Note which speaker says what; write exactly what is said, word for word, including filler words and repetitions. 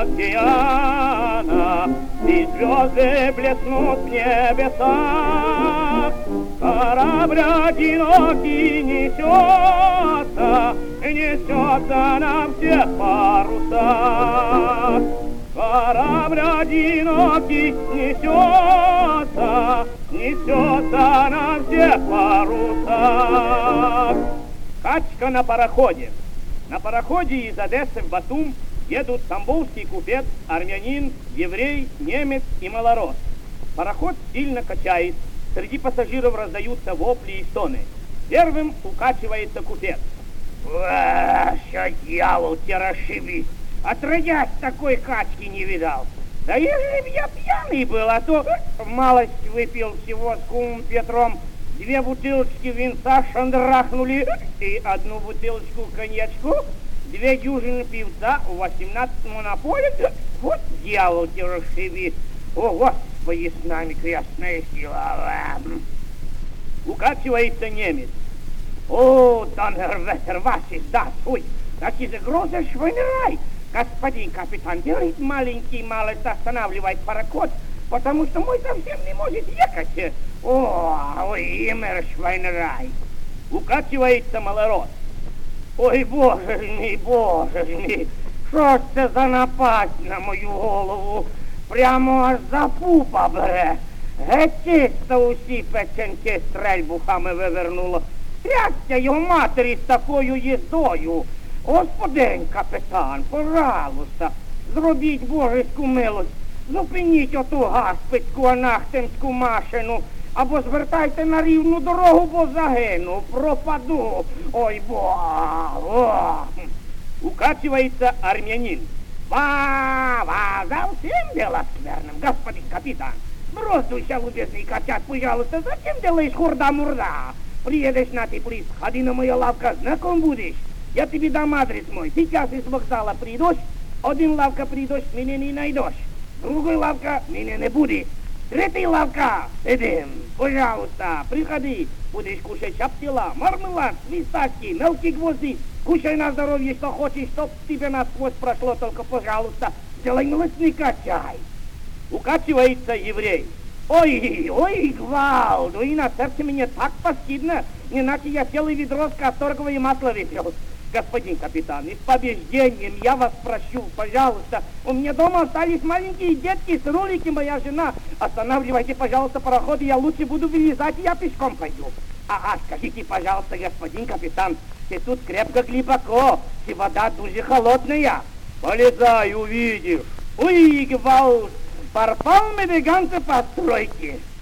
Speaker 1: океана, и звезды блеснут в небесах. Корабль одинокий несется, несется на всех парусах. Корабль одинокий несется, несется на всех парусах. Качка на пароходе. На пароходе из Одессы в Батум едут тамбовский купец, армянин, еврей, немец и малорос. Пароход сильно качает, среди пассажиров раздаются вопли и стоны. Первым укачивается купец. Что дьявол тебя расшибись, отродясь такой качки не видал. Да если б я пьяный был, а то в малость выпил всего с кумом Петром. Две бутылочки винца шандрахнули и одну бутылочку коньячку, две дюжины пивца, восемнадцать монополий. Вот дьявол тебя расшибись. О, Господи, с нами крестная сила. Укачивается немец. О, Доннерветер, was ist das? Ой, das ist eine große Schweinerei. Господин капитан, говорит, маленький малость останавливает пароход, потому что мой совсем не может ехать. О, ой, immer Schweinerei. Укачивается малорос. Ой, боже мой, боже мой, що ж це за напасть на мою голову? Прямо аж за пупа бере. Гетісто усі печеньки стрельбухами вивернуло. Трясся його матері з такою їздою. Господин капітан, пожалуйста, зробіть божеську милость. Зупиніть оту гаспицьку анахтемську машину, або звертайте на рівну дорогу, бо загину, пропаду. Ой, бо. Укачивается армянин. Ва-ва, совсем дело скверным, господин капитан. Бросуйся, любезный котят, пожалуйста, зачем делаешь хурда-мурда? Приедешь на теплиц, ходи на мою лавку, знаком будешь. Я тебе дам адрес мой. Сейчас из вокзала придешь, один лавка придешь, меня не найдешь. Другой лавка меня не будет. Третий лавка, идем, пожалуйста, приходи. Будешь кушать шаптила, мармелад, свисташки, мелкие гвозди. Кушай на здоровье, что хочешь, чтоб тебе насквозь прошло, только, пожалуйста, сделай милость, не качай. Укачивается еврей. Ой, ой, гвалду, и на сердце мне так постыдно, иначе я целое ведро с касторговое масло выпил. Господин капитан, и с побеждением я вас прошу, пожалуйста, у меня дома остались маленькие детки с ролики, моя жена. Останавливайте, пожалуйста, пароход, я лучше буду вылезать, и я пешком пойду. Ага, скажите, пожалуйста, господин капитан, ты тут крепко глубоко, и вода дуже холодная. Полезай, увидишь. Ой, гвалд, порвал мы гиганты постройки.